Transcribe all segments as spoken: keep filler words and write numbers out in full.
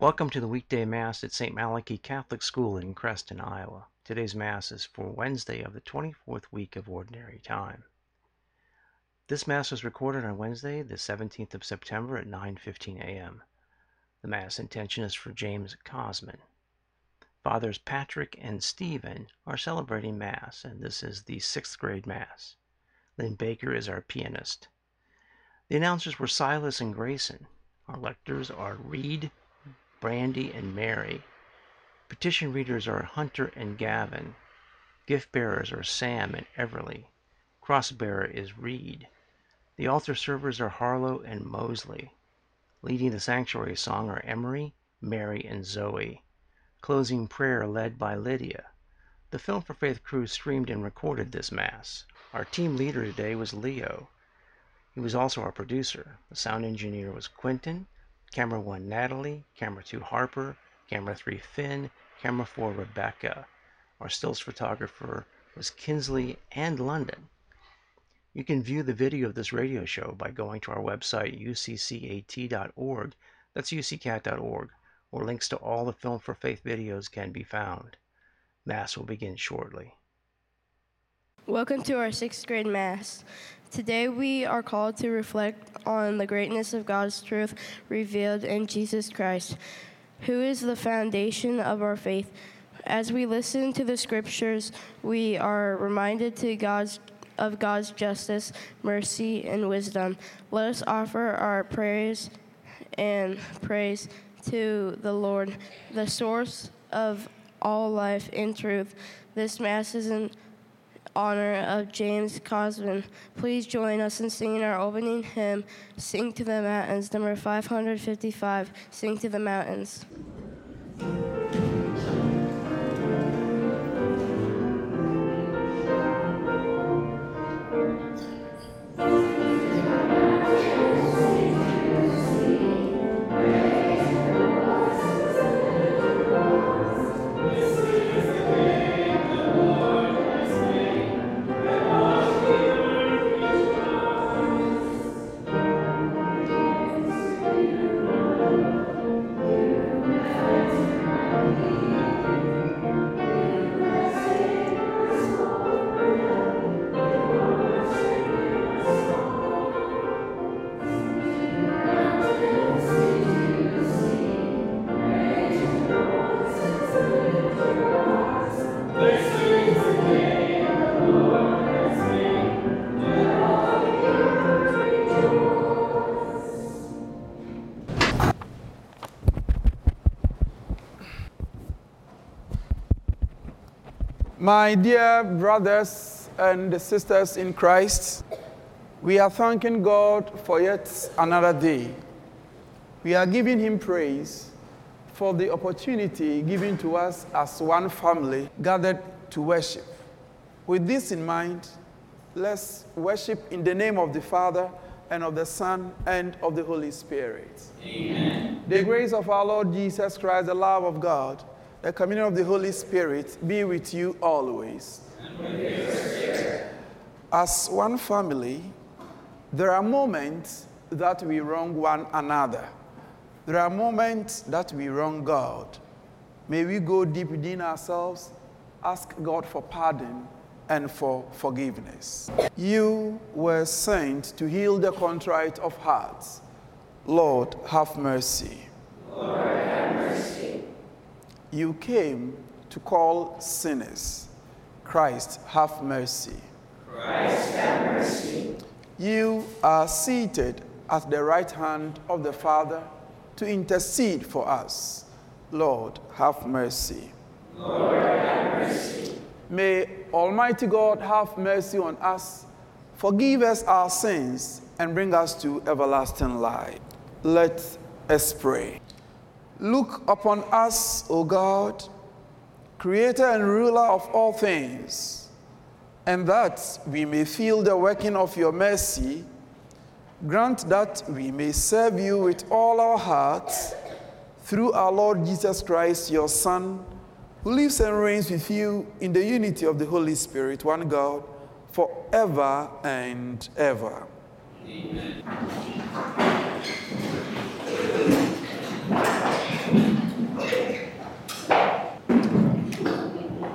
Welcome to the weekday Mass at Saint Malachy Catholic School in Creston, Iowa. Today's Mass is for Wednesday of the twenty-fourth week of Ordinary Time. This Mass was recorded on Wednesday, the seventeenth of September at nine fifteen a.m. The Mass intention is for James Cosman. Fathers Patrick and Stephen are celebrating Mass, and this is the sixth grade Mass. Lynn Baker is our pianist. The announcers were Silas and Grayson. Our lectors are Reed, Brandy, and Mary. Petition readers are Hunter and Gavin. Gift bearers are Sam and Everly. Cross bearer is Reed. The altar servers are Harlow and Mosley. Leading the sanctuary song are Emery, Mary, and Zoe. Closing prayer led by Lydia. The Film for Faith crew streamed and recorded this Mass. Our team leader today was Leo. He was also our producer. The sound engineer was Quentin. Camera one, Natalie. Camera two, Harper. Camera three, Finn. Camera four, Rebecca. Our stills photographer was Kinsley and London. You can view the video of this radio show by going to our website, u c cat dot org. That's u c cat dot org, where links to all the Film for Faith videos can be found. Mass will begin shortly. Welcome to our sixth grade Mass. Today we are called to reflect on the greatness of God's truth revealed in Jesus Christ, who is the foundation of our faith. As we listen to the scriptures, we are reminded to God's, of God's justice, mercy, and wisdom. Let us offer our prayers and praise to the Lord, the source of all life and truth. This Mass is in honor of James Cosman. Please join us in singing our opening hymn, Sing to the Mountains, number five hundred fifty-five, Sing to the Mountains. My dear brothers and sisters in Christ, we are thanking God for yet another day. We are giving him praise for the opportunity given to us as one family gathered to worship. With this in mind, let's worship in the name of the Father and of the Son and of the Holy Spirit. Amen. The grace of our Lord Jesus Christ, the love of God, the communion of the Holy Spirit be with you always. And with your spirit. As one family, there are moments that we wrong one another. There are moments that we wrong God. May we go deep within ourselves, ask God for pardon and for forgiveness. You were sent to heal the contrite of hearts. Lord, have mercy. Lord, have mercy. You came to call sinners. Christ, have mercy. Christ, have mercy. You are seated at the right hand of the Father to intercede for us. Lord, have mercy. Lord, have mercy. May Almighty God have mercy on us, forgive us our sins, and bring us to everlasting life. Let us pray. Look upon us, O God, creator and ruler of all things, and that we may feel the working of your mercy, grant that we may serve you with all our hearts, through our Lord Jesus Christ, your Son, who lives and reigns with you in the unity of the Holy Spirit, one God, forever and ever. Amen.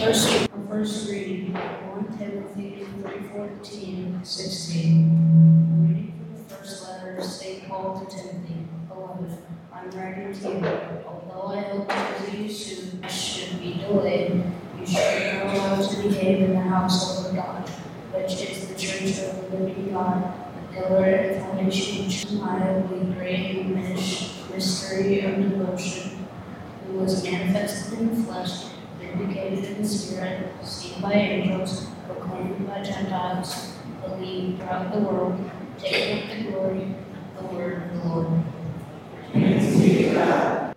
First, our first reading, First Timothy three fourteen, sixteen. Reading from the first letter of Saint Paul to Timothy. Beloved, I'm writing to you. Although I hope to visit you soon, I should be delayed. You should know how to behave in the household of God, which is the church of the living God, the pillar and foundation which is undeniably great and mystery of devotion, who was manifested in the flesh, vindicated in the spirit, seen by angels, proclaimed by Gentiles, believed throughout the world, taking up the glory of the word of the Lord. Thanks be to God.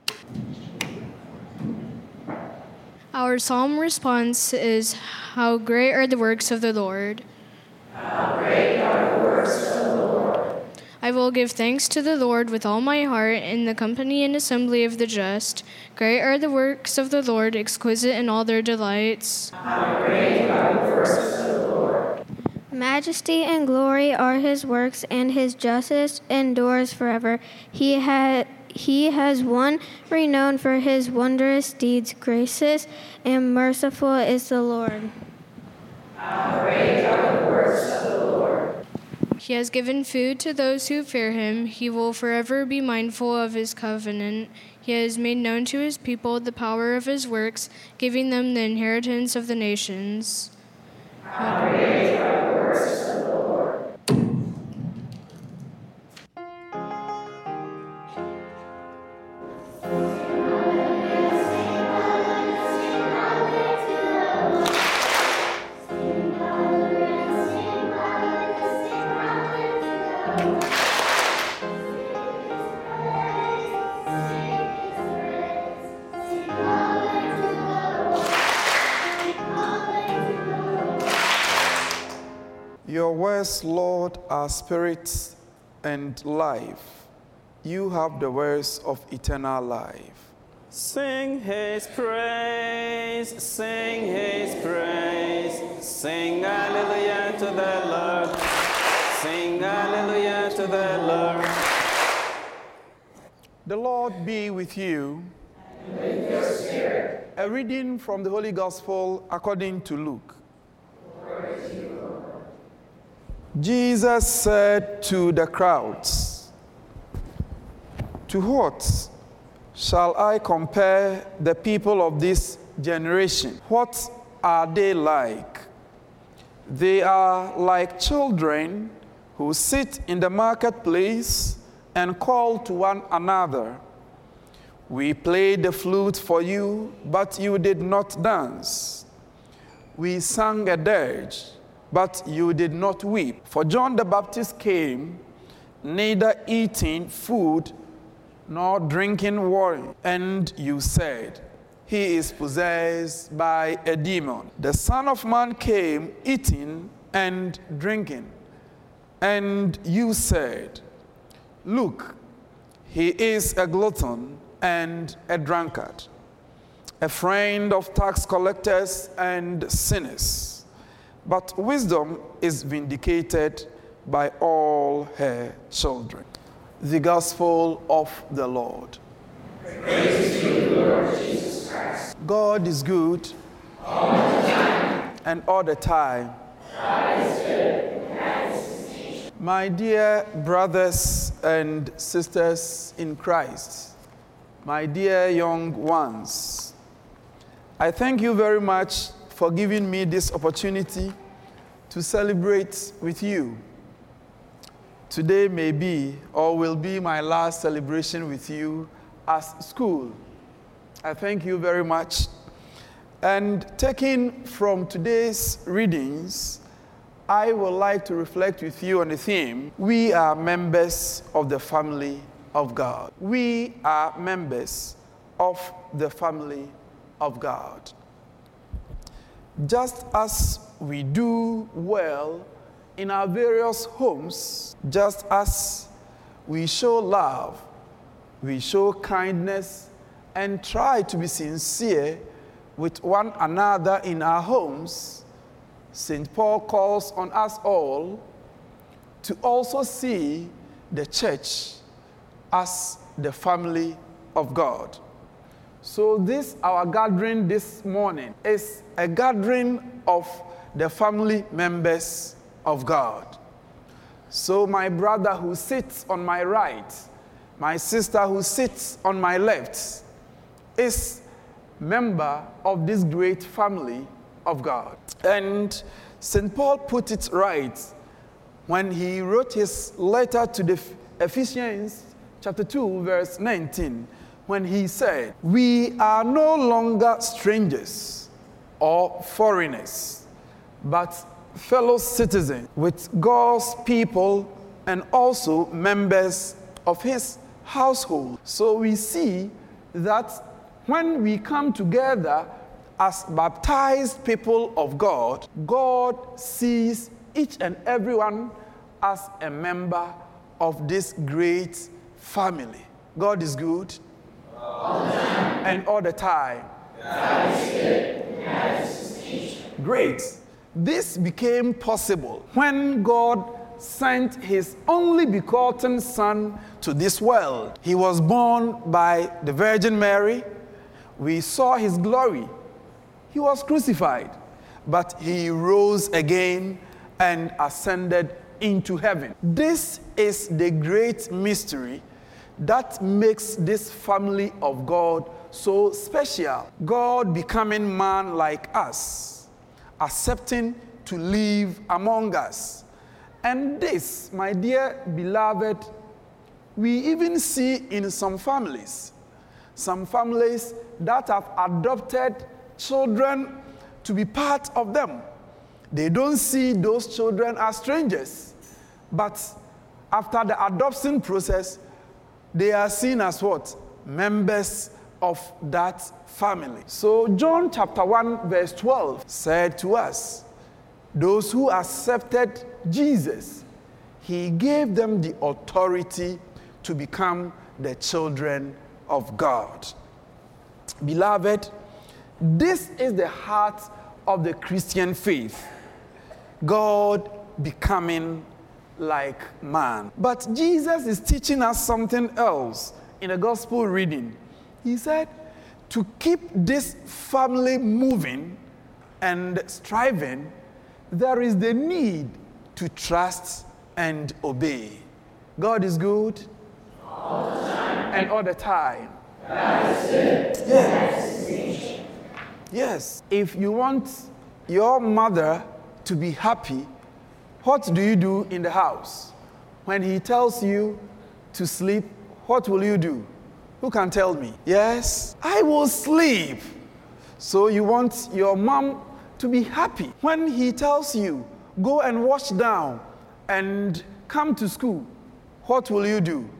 Our psalm response is, How great are the works of the Lord! How great are the works of the Lord! I will give thanks to the Lord with all my heart in the company and assembly of the just. Great are the works of the Lord, exquisite in all their delights. How great are the works of the Lord! Majesty and glory are his works, and his justice endures forever. He had He has one renowned for his wondrous deeds. Gracious and merciful is the Lord. How great are the works of the Lord! He has given food to those who fear him. He will forever be mindful of his covenant. He has made known to his people the power of his works, giving them the inheritance of the nations. How great are the works of the Lord! Your words, Lord, are spirit and life. You have the words of eternal life. Sing his praise, sing his praise, sing hallelujah to the Lord, sing hallelujah to the Lord. The Lord be with you. And with your spirit. A reading from the Holy Gospel according to Luke. Glory to you, Lord. Jesus said to the crowds, To what shall I compare the people of this generation? What are they like? They are like children who sit in the marketplace and call to one another. We played the flute for you, but you did not dance. We sang a dirge, but you did not weep. For John the Baptist came, neither eating food nor drinking wine, and you said, He is possessed by a demon. The Son of Man came eating and drinking, and you said, Look, he is a glutton and a drunkard, a friend of tax collectors and sinners. But wisdom is vindicated by all her children. The Gospel of the Lord. Praise to you, Lord Jesus Christ. God is good all the time, and all the time. God is good, and that is his nature. My dear brothers and sisters in Christ, my dear young ones, I thank you very much for giving me this opportunity to celebrate with you. Today may be or will be my last celebration with you as school. I thank you very much. And taking from today's readings, I would like to reflect with you on the theme, we are members of the family of God. We are members of the family of God. Just as we do well in our various homes, just as we show love, we show kindness, and try to be sincere with one another in our homes, Saint Paul calls on us all to also see the church as the family of God. So this, our gathering this morning, is a gathering of the family members of God. So my brother who sits on my right, my sister who sits on my left, is member of this great family of God. And Saint Paul put it right when he wrote his letter to the Ephesians chapter two, verse nineteen, when he said, "We are no longer strangers or foreigners, but fellow citizens with God's people and also members of his household." So we see that when we come together as baptized people of God, God sees each and everyone as a member of this great family. God is good. All the time. And all the time. God is good. God is great. This became possible when God sent his only begotten Son to this world. He was born by the Virgin Mary. We saw his glory. He was crucified, but he rose again and ascended into heaven. This is the great mystery that makes this family of God so special. God becoming man like us, accepting to live among us. And this, my dear beloved, we even see in some families. Some families that have adopted children to be part of them. They don't see those children as strangers. But after the adoption process, they are seen as what? Members of that family. So John chapter one verse twelve said to us, those who accepted Jesus, he gave them the authority to become the children of God. Beloved, this is the heart of the Christian faith. God becoming like man. But Jesus is teaching us something else in the gospel reading. He said, to keep this family moving and striving, there is the need to trust and obey. God is good all the time. And all the time. God is good. Yes. Yes. If you want your mother to be happy, what do you do in the house? When he tells you to sleep, what will you do? Who can tell me? Yes, I will sleep. So you want your mom to be happy. When he tells you, go and wash down and come to school, what will you do?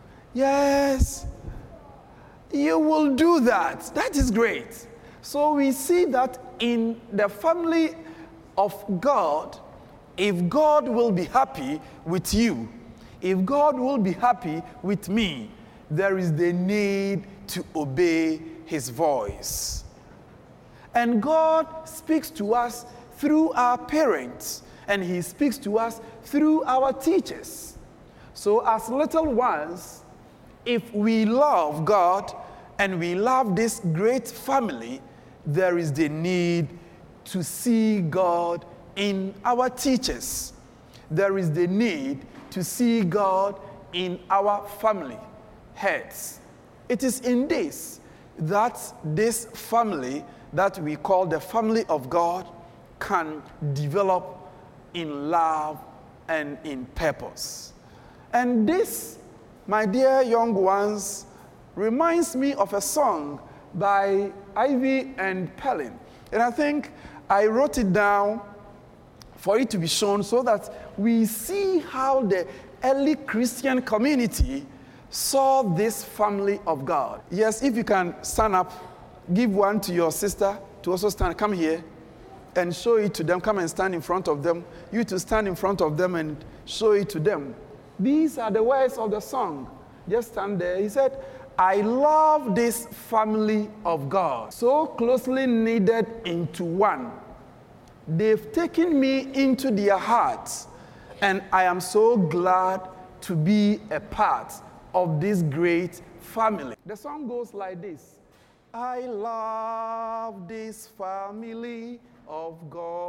Yes, you will do that. That is great. So we see that in the family of God, if God will be happy with you, if God will be happy with me, there is the need to obey his voice. And God speaks to us through our parents, and he speaks to us through our teachers. So as little ones, if we love God and we love this great family, there is the need to see God in our teachers. There is the need to see God in our family heads. It is in this that this family that we call the family of God can develop in love and in purpose. And this, my dear young ones, reminds me of a song by Ivy and Pelin. And I think I wrote it down for it to be shown so that we see how the early Christian community saw this family of God. Yes, if you can stand up, give one to your sister to also stand. Come here and show it to them. Come and stand in front of them. You to stand in front of them and show it to them. These are the words of the song. Just stand there. He said, I love this family of God, so closely knitted into one. They've taken me into their hearts, and I am so glad to be a part of this great family. The song goes like this. I love this family of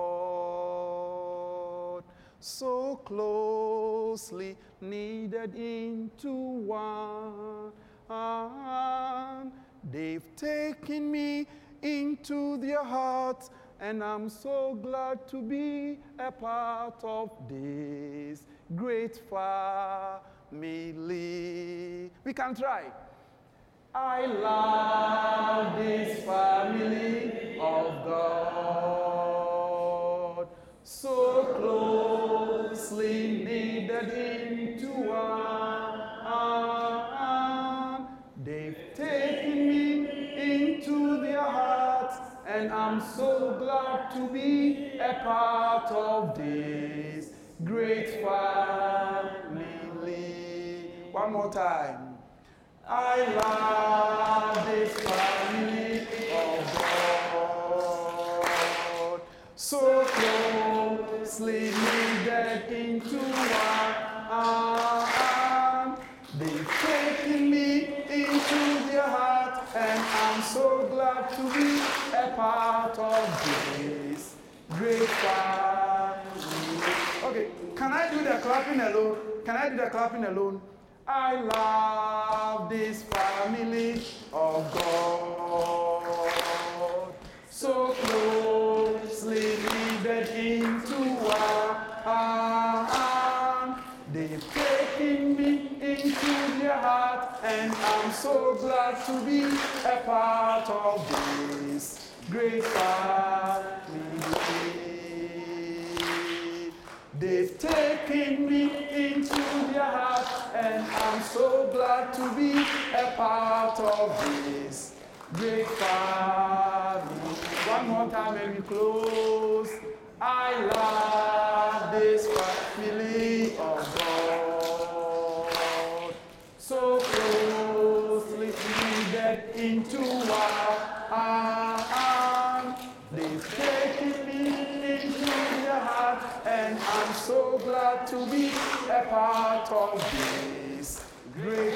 God, so closely knitted into one. They've taken me into their hearts, and I'm so glad to be a part of this great family. We can try. I love this family of God, so closely knitted into one. They've taken me into their hearts, and I'm so glad to be a part of this great family. One more time. I love this family of God, so closely knitted into one. They've taken me into their heart, and I'm so glad to be a part of this great family. Okay, can I do the clapping alone? Can I do the clapping alone? I love this family of God, so closely knitted into one. They've taken me into their heart, and I'm so glad to be a part of this great family. They've taken me into their heart, and I'm so glad to be a part of this great family. One more time and we close. I love this family of God, so closely knitted into one. They've taken me into their heart, and I'm so glad to be a part of this great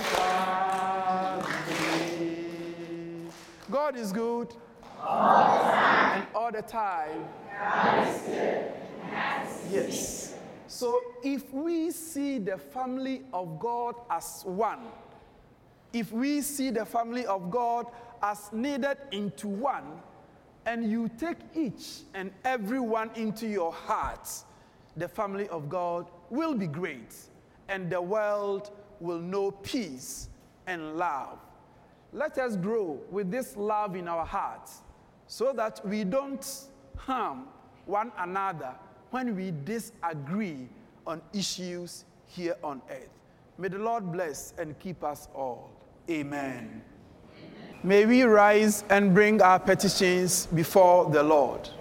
family. God is good. All the time. And all the time. God is good. Yes. So if we see the family of God as one, if we see the family of God as knitted into one, and you take each and every one into your heart, the family of God will be great, and the world will know peace and love. Let us grow with this love in our hearts so that we don't harm one another when we disagree on issues here on earth. May the Lord bless and keep us all. Amen. May we rise and bring our petitions before the Lord.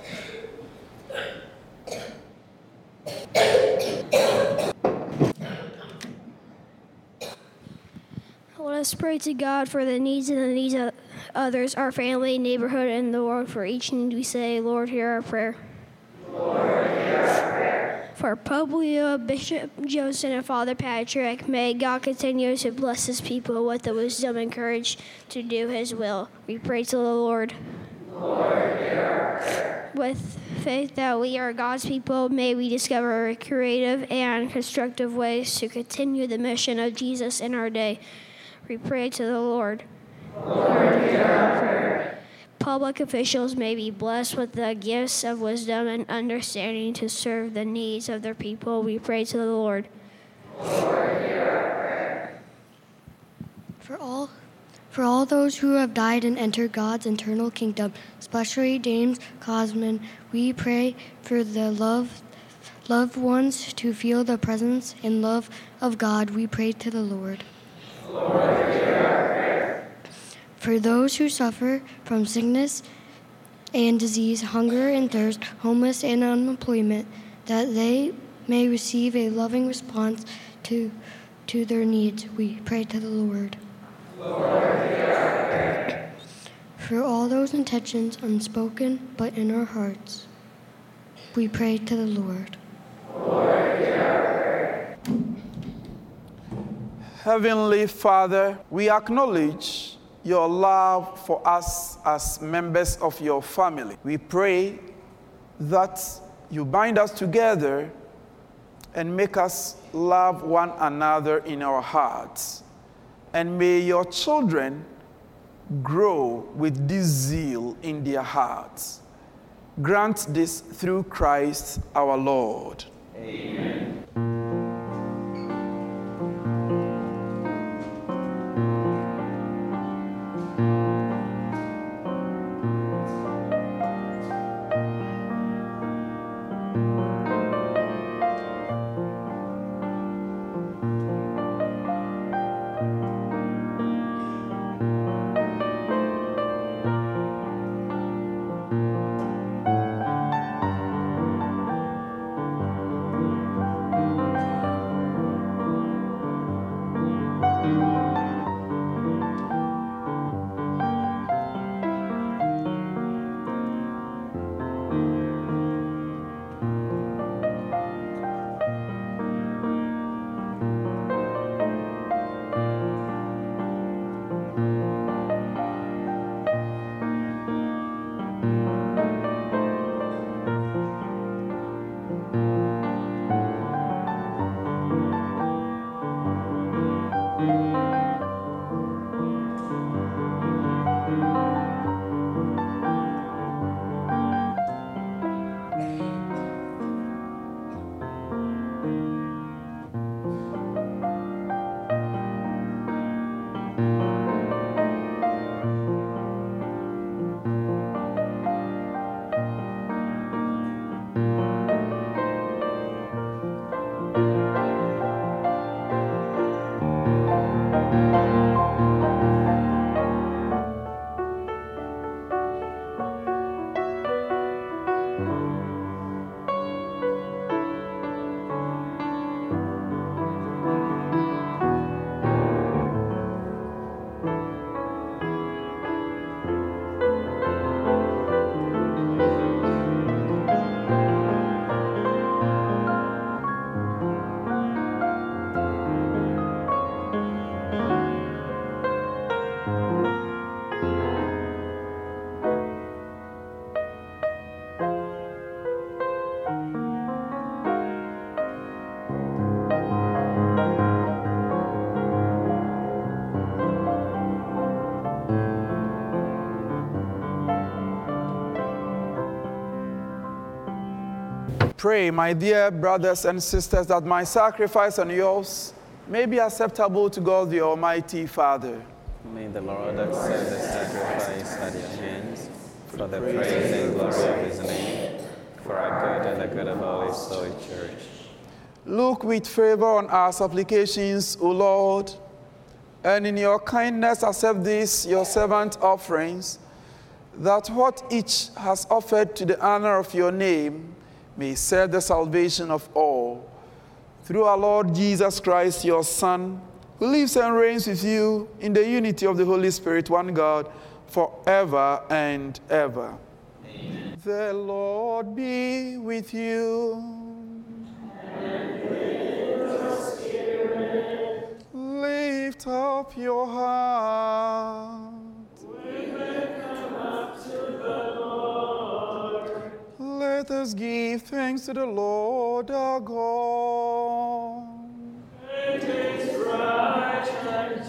Let us pray to God for the needs and the needs of others, our family, neighborhood, and the world. For each need we say, Lord, hear our prayer. Lord, hear our prayer. For Pope Leo, Bishop Joseph, and Father Patrick, may God continue to bless his people with the wisdom and courage to do his will. We pray to the Lord. Lord, hear our prayer. With faith that we are God's people, may we discover creative and constructive ways to continue the mission of Jesus in our day. We pray to the Lord. Lord, hear our prayer. Public officials may be blessed with the gifts of wisdom and understanding to serve the needs of their people. We pray to the Lord. Lord, hear our prayer. For all, for all those who have died and entered God's eternal kingdom, especially James Cosman, we pray for the love, loved ones to feel the presence and love of God. We pray to the Lord. Lord, hear our prayer. For those who suffer from sickness and disease, hunger and thirst, homeless and unemployment, that they may receive a loving response to, to their needs, we pray to the Lord. Lord, hear our prayer. For all those intentions unspoken but in our hearts, we pray to the Lord. Lord, hear our prayer. Heavenly Father, we acknowledge your love for us as members of your family. We pray that you bind us together and make us love one another in our hearts. And may your children grow with this zeal in their hearts. Grant this through Christ our Lord. Amen. Pray, my dear brothers and sisters, that my sacrifice and yours may be acceptable to God the Almighty Father. May the Lord accept the sacrifice at your hands for the praise and glory of his name, for our good and the good of all his holy church. Look with favor on our supplications, O Lord, and in your kindness accept these your servant offerings, that what each has offered to the honor of your name may serve the salvation of all. Through our Lord Jesus Christ, your Son, who lives and reigns with you in the unity of the Holy Spirit, one God, forever and ever. Amen. The Lord be with you. And with your spirit. Lift up your heart. We lift them up to the Lord. Let us give thanks to the Lord our God. It is right and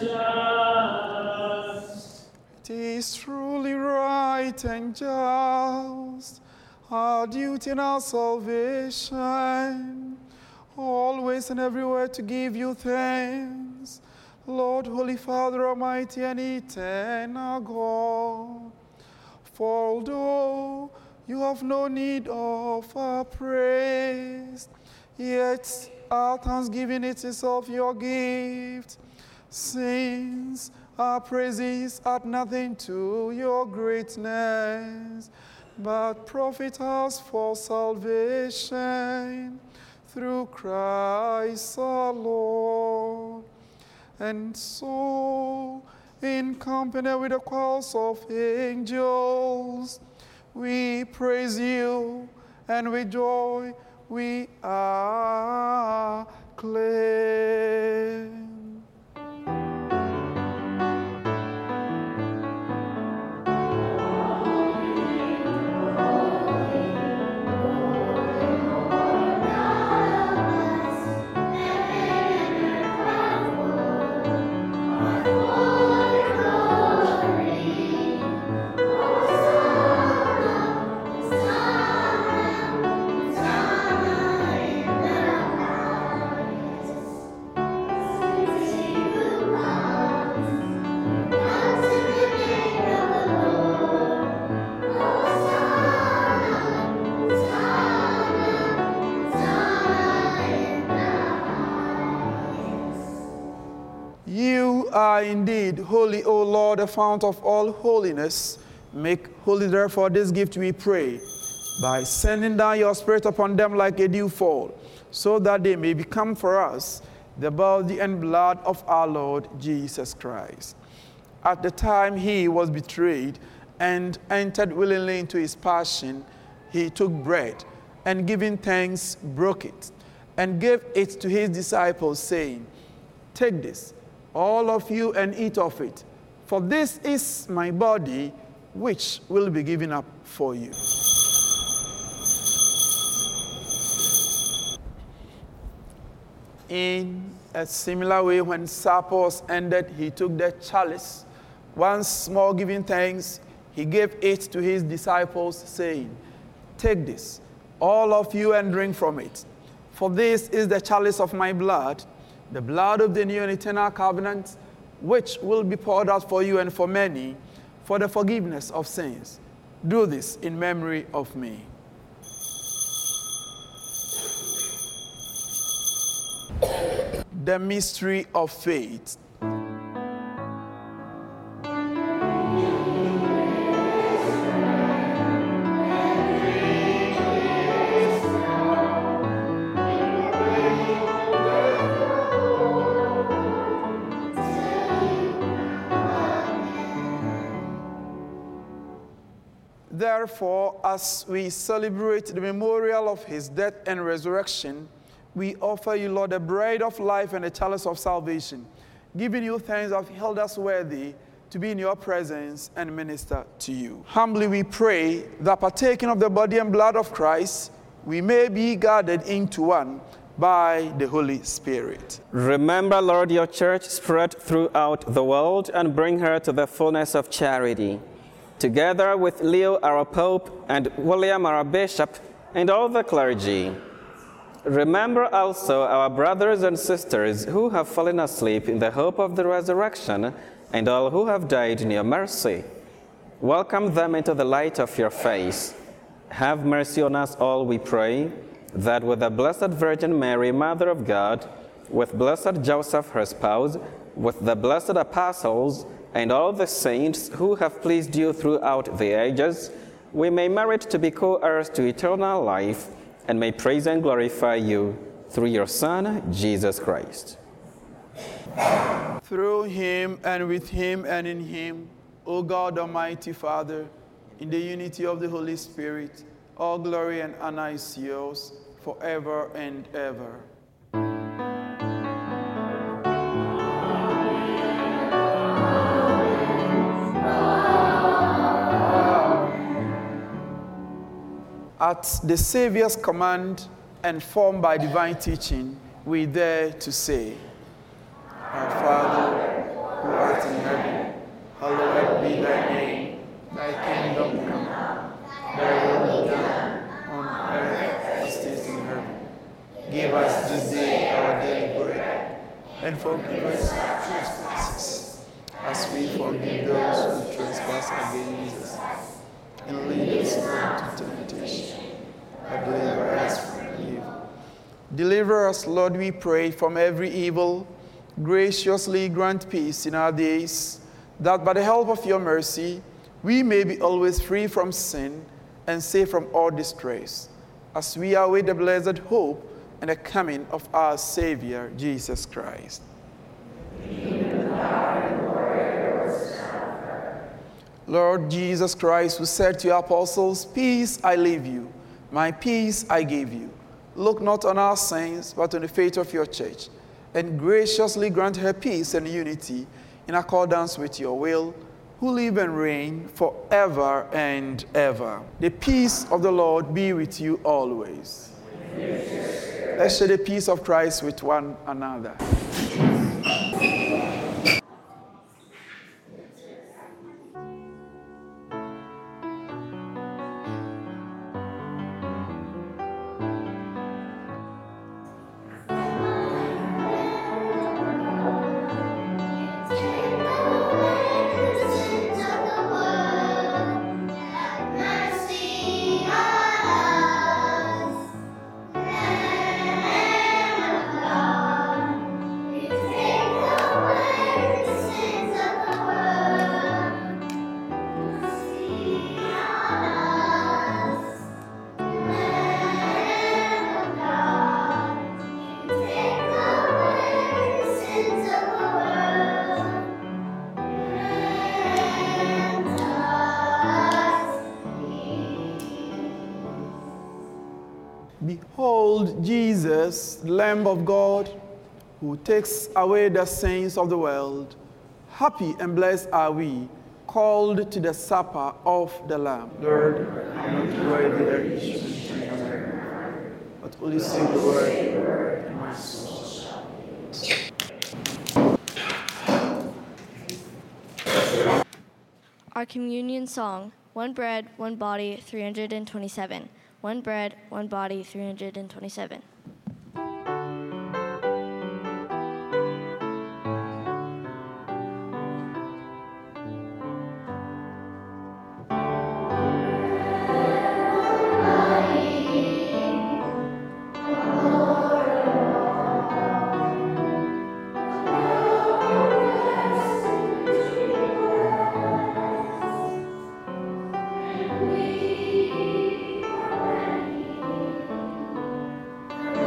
just. It is truly right and just, our duty and our salvation, always and everywhere to give you thanks, Lord, Holy Father, Almighty and eternal God. For although you have no need of our praise, yet our thanksgiving is itself your gift, since our praises add nothing to your greatness, but profit us for salvation through Christ our Lord. And so, in company with the choirs of angels, we praise you, and with joy we acclaim. indeed holy, O Lord, the fount of all holiness. Make holy, therefore, this gift, we pray, by sending down your Spirit upon them like a dewfall, so that they may become for us the body and blood of our Lord Jesus Christ. At the time he was betrayed and entered willingly into his passion, he took bread, and giving thanks, broke it, and gave it to his disciples, saying, "Take this, all of you, and eat of it, for this is my body, which will be given up for you." In a similar way, when supper was ended, he took the chalice. Once more giving thanks, he gave it to his disciples, saying, "Take this, all of you, and drink from it. For this is the chalice of my blood, the blood of the new and eternal covenant, which will be poured out for you and for many, for the forgiveness of sins. Do this in memory of me." The mystery of faith. Therefore, as we celebrate the memorial of his death and resurrection, we offer you, Lord, the bread of life and the chalice of salvation, giving you thanks that held us worthy to be in your presence and minister to you. Humbly we pray that, partaking of the body and blood of Christ, we may be gathered into one by the Holy Spirit. Remember, Lord, your church spread throughout the world, and bring her to the fullness of charity. Together with Leo, our Pope, and William, our Bishop, and all the clergy. Remember also our brothers and sisters who have fallen asleep in the hope of the resurrection, and all who have died in your mercy. Welcome them into the light of your face. Have mercy on us all, we pray, that with the Blessed Virgin Mary, Mother of God, with blessed Joseph, her spouse, with the blessed apostles, and all the saints who have pleased you throughout the ages, we may merit to be co-heirs to eternal life, and may praise and glorify you through your Son, Jesus Christ. Through him, and with him, and in him, O God, Almighty Father, in the unity of the Holy Spirit, all glory and honor is yours forever and ever. At the Savior's command and formed by divine teaching, we dare to say, Our Father, who art in heaven, hallowed be thy name. Thy kingdom come, thy will be done, on earth as it is in heaven. Give us this day our daily bread, and forgive us our trespasses, as we forgive those who trespass against us. And lead us not into temptation, but deliver us from evil. Deliver us, Lord, we pray, from every evil. Graciously grant peace in our days, that by the help of your mercy, we may be always free from sin and safe from all distress, as we await the blessed hope and the coming of our Savior, Jesus Christ. Lord Jesus Christ, who said to your apostles, Peace I leave you, my peace I give you. Look not on our sins, but on the faith of your church, and graciously grant her peace and unity in accordance with your will, who live and reign forever and ever. The peace of the Lord be with you always. Let's share the peace of Christ with one another. Behold Jesus, Lamb of God, who takes away the sins of the world. Happy and blessed are we, called to the supper of the Lamb. Lord, I am not worthy that you should enter my heart, but only say the word, and my soul shall be. Our communion song, One Bread, One Body, three hundred twenty-seven. One bread, one body, three hundred twenty-seven. We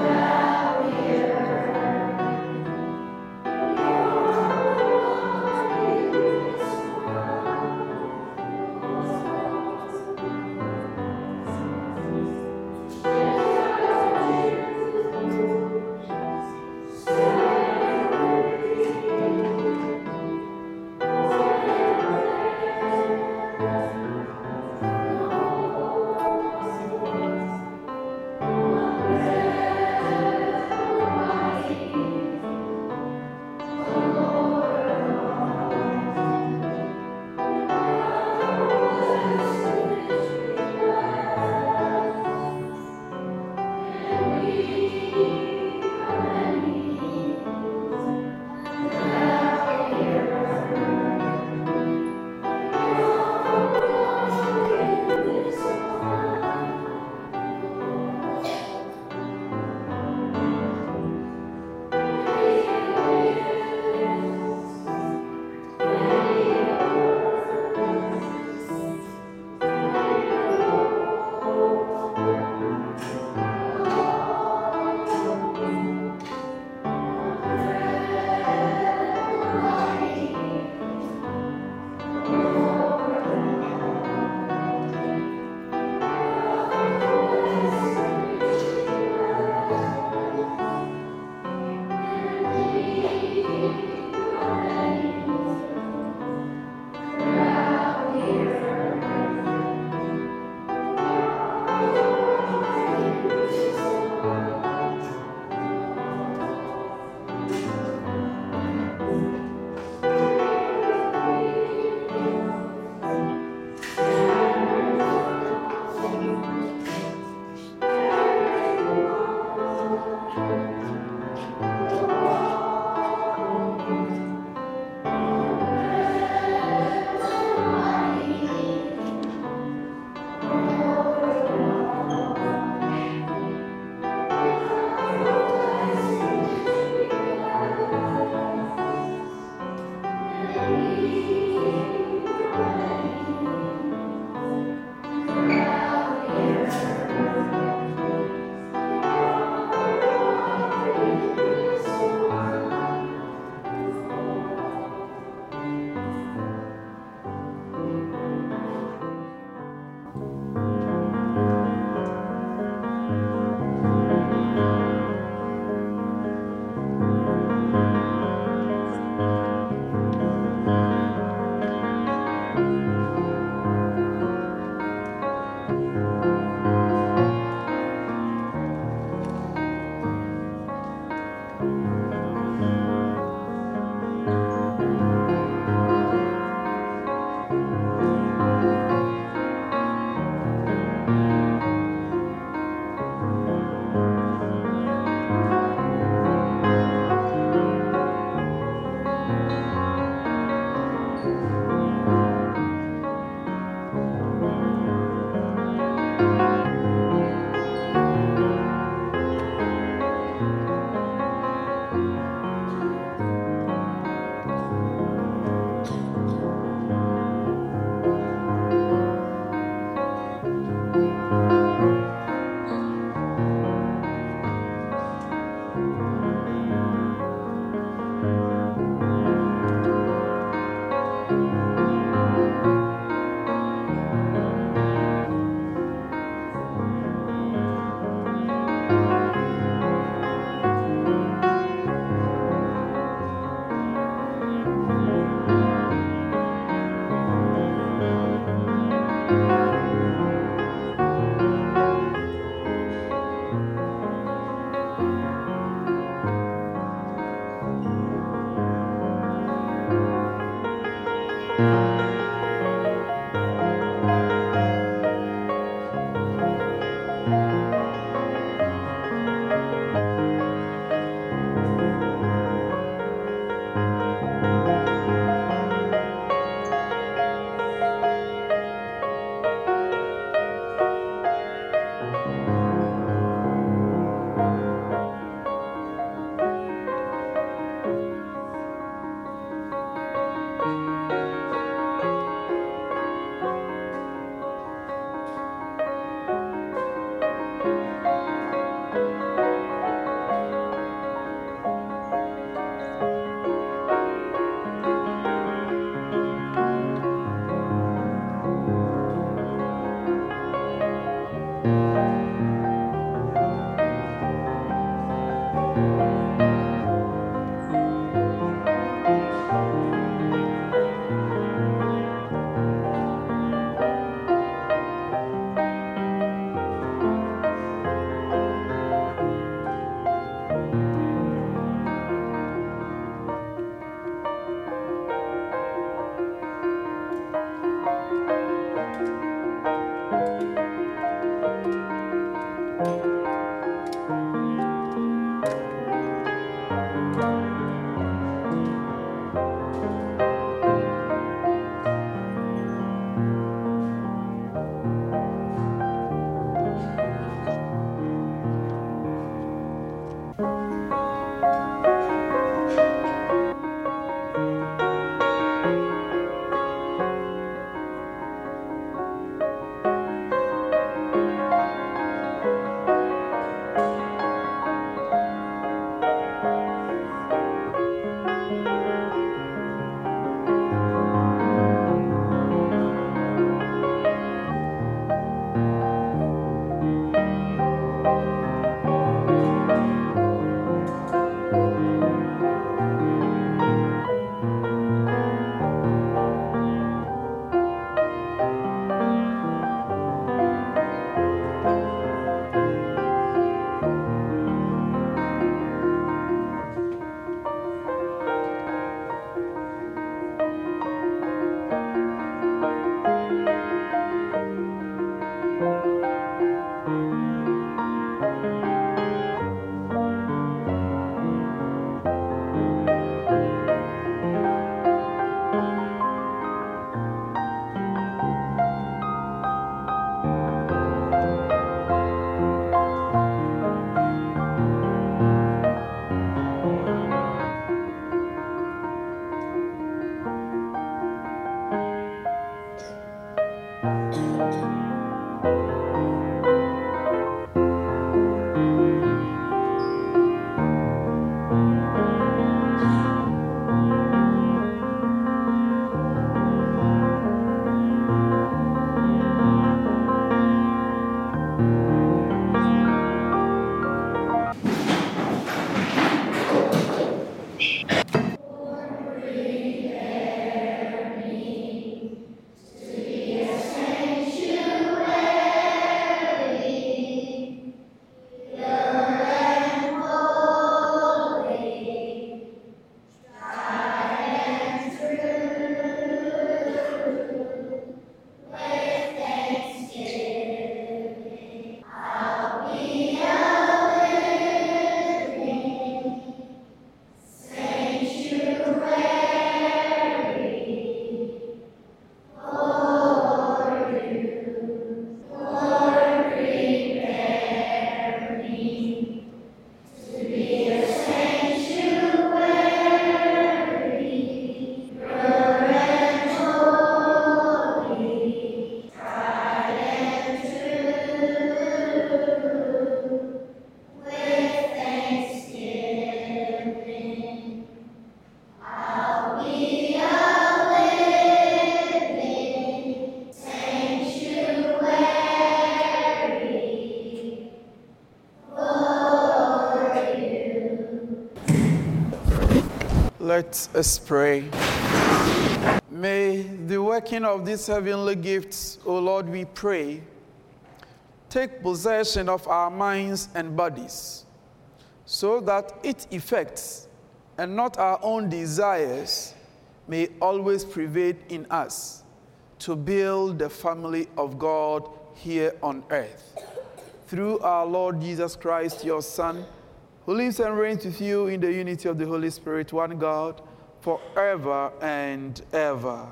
Let us pray. May the working of these heavenly gifts, O Lord, we pray, take possession of our minds and bodies, so that its effects and not our own desires may always prevail in us to build the family of God here on earth. Through our Lord Jesus Christ, your Son, who lives and reigns with you in the unity of the Holy Spirit, one God, forever and ever.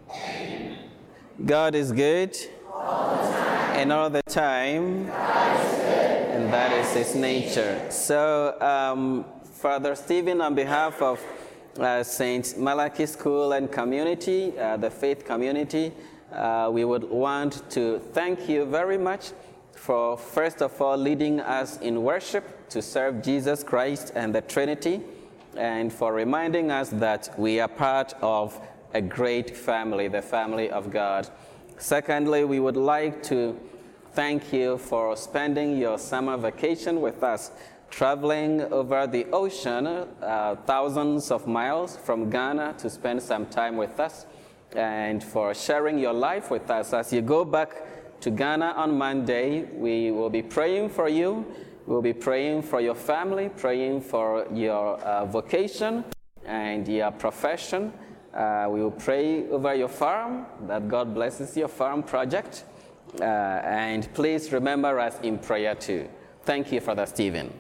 God is good. All the time. And all the time. God is good. And that is his nature. So, um, Father Stephen, on behalf of uh, Saint Malachi School and Community, uh, the faith community, uh, we would want to thank you very much for, first of all, leading us in worship to serve Jesus Christ and the Trinity, and for reminding us that we are part of a great family, the family of God. Secondly, we would like to thank you for spending your summer vacation with us, traveling over the ocean, uh, thousands of miles from Ghana to spend some time with us, and for sharing your life with us. As you go back to Ghana on Monday, we will be praying for you. We'll be praying for your family, praying for your uh, vocation and your profession. Uh, we will pray over your farm, that God blesses your farm project. Uh, and please remember us in prayer too. Thank you, Father Stephen.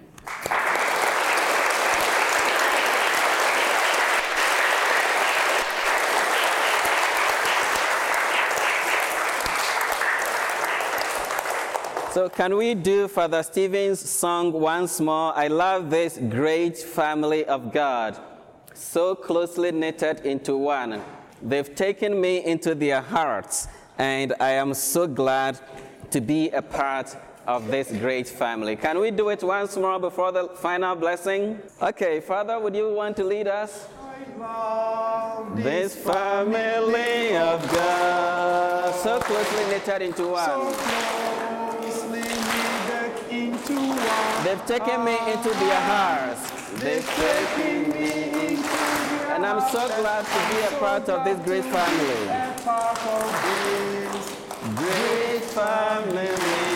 So can we do Father Stephen's song once more? I love this great family of God, so closely knitted into one. They've taken me into their hearts, and I am so glad to be a part of this great family. Can we do it once more before the final blessing? Okay, Father, would you want to lead us? I love This family of God, so closely knitted into one. So closely knitted into one. They've taken me into their hearts. They've taken me into their And I'm so glad to be a part of this great family. Part of this Great family.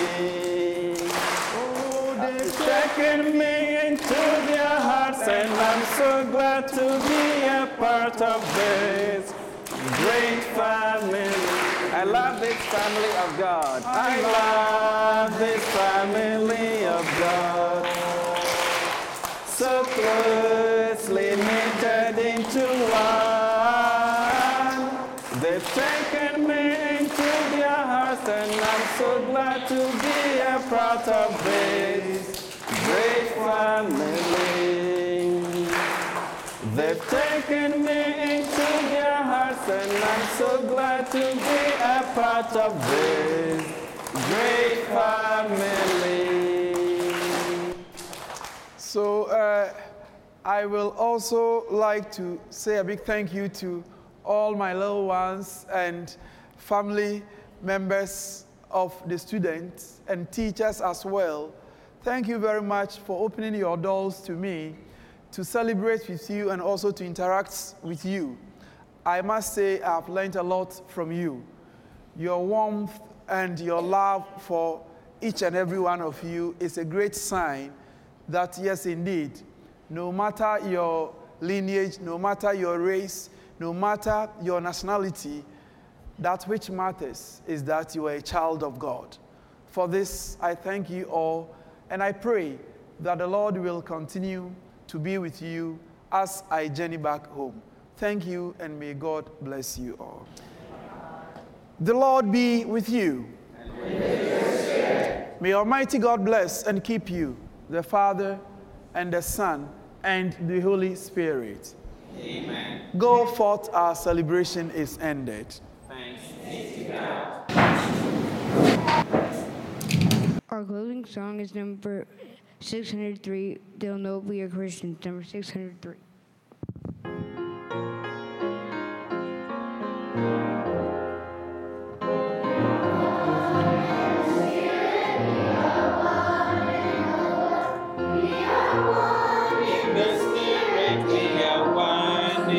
Oh, they've Taken me into their hearts, and I'm so glad to be a part of this great family. I love this family of God. I love this family of God. So closely knitted into one. They've taken me into their hearts, and I'm so glad to be a part of this great family. They've taken me into their hearts, and I'm so glad to be a part of this great family. So uh, I will also like to say a big thank you to all my little ones and family members of the students and teachers as well. Thank you very much for opening your doors to me to celebrate with you and also to interact with you. I must say I've learned a lot from you. Your warmth and your love for each and every one of you is a great sign that, yes, indeed, no matter your lineage, no matter your race, no matter your nationality, that which matters is that you are a child of God. For this, I thank you all, and I pray that the Lord will continue to be with you as I journey back home. Thank you, and may God bless you all. The Lord be with you. And with your spirit. May Almighty God bless and keep you, the Father, and the Son, and the Holy Spirit. Amen. Go forth, our celebration is ended. Thanks be to God. Our closing song is number six hundred three. They'll know we are Christians, number six hundred three. In the Spirit we are one.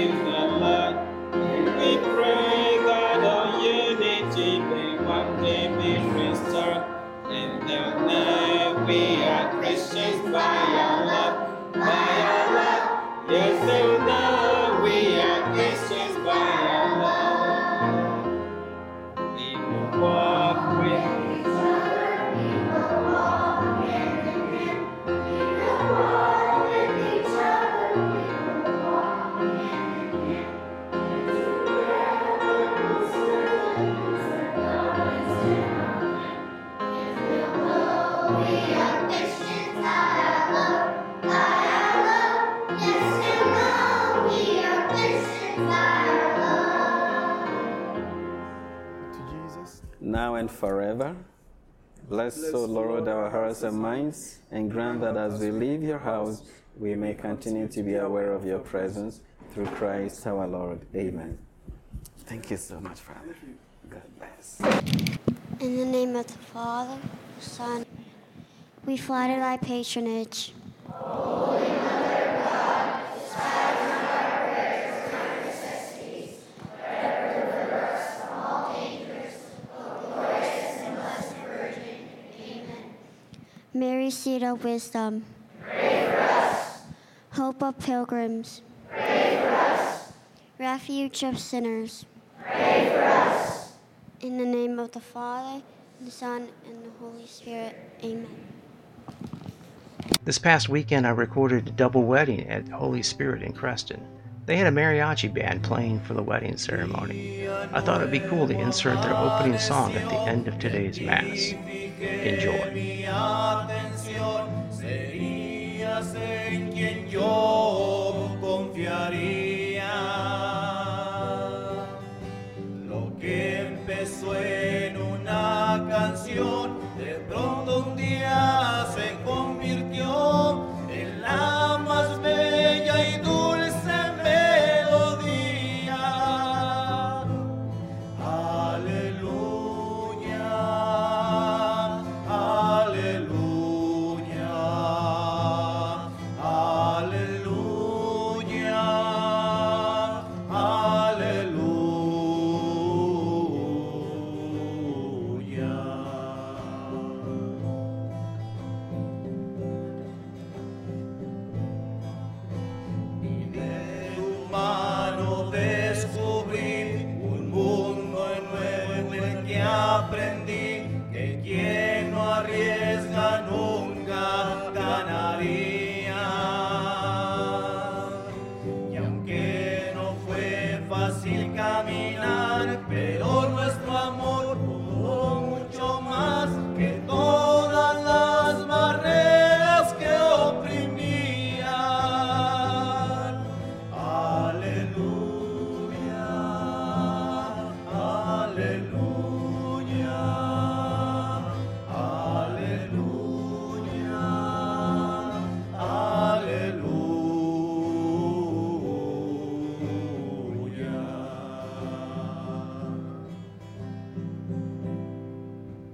have they been restored. And they'll know we are Christians by our love, by our love. Yes, they'll know we are Christians by our love. We will walk with each other, we will walk hand in hand. We will walk with each other, we will walk hand in hand. Together we'll serve the peace of God is in our land. Yes, we'll know we are Christians by our love, by our love. Yes, we'll know we are Christians by our love. To Jesus. Now and forever. Bless, O Lord, our hearts and minds, and grant that as we leave your house, we may continue to be aware of your presence through Christ our Lord. Amen. Thank you so much, Father. God bless. In the name of the Father, Son, we flatter thy patronage. Holy Mother of God, despise not our prayers and our necessities, but ever deliver us from all dangers, O glorious and blessed Virgin. Amen. Mary, seat of wisdom, Pray for us. hope of pilgrims, Pray for us. refuge of sinners. Pray for us. In the name of the Father, the Son, and the Holy Spirit. Amen. This past weekend, I recorded a double wedding at Holy Spirit in Creston. They had a mariachi band playing for the wedding ceremony. I thought it'd be cool to insert their opening song at the end of today's Mass. Enjoy. Lo que empezó en una canción, de pronto un día se convirtió en la más bella y dulce melodía. Aleluya, aleluya, aleluya, humano descubrí un mundo nuevo en el que aprendí que quien no arriesga nunca ganaría. Y aunque no fue fácil caminar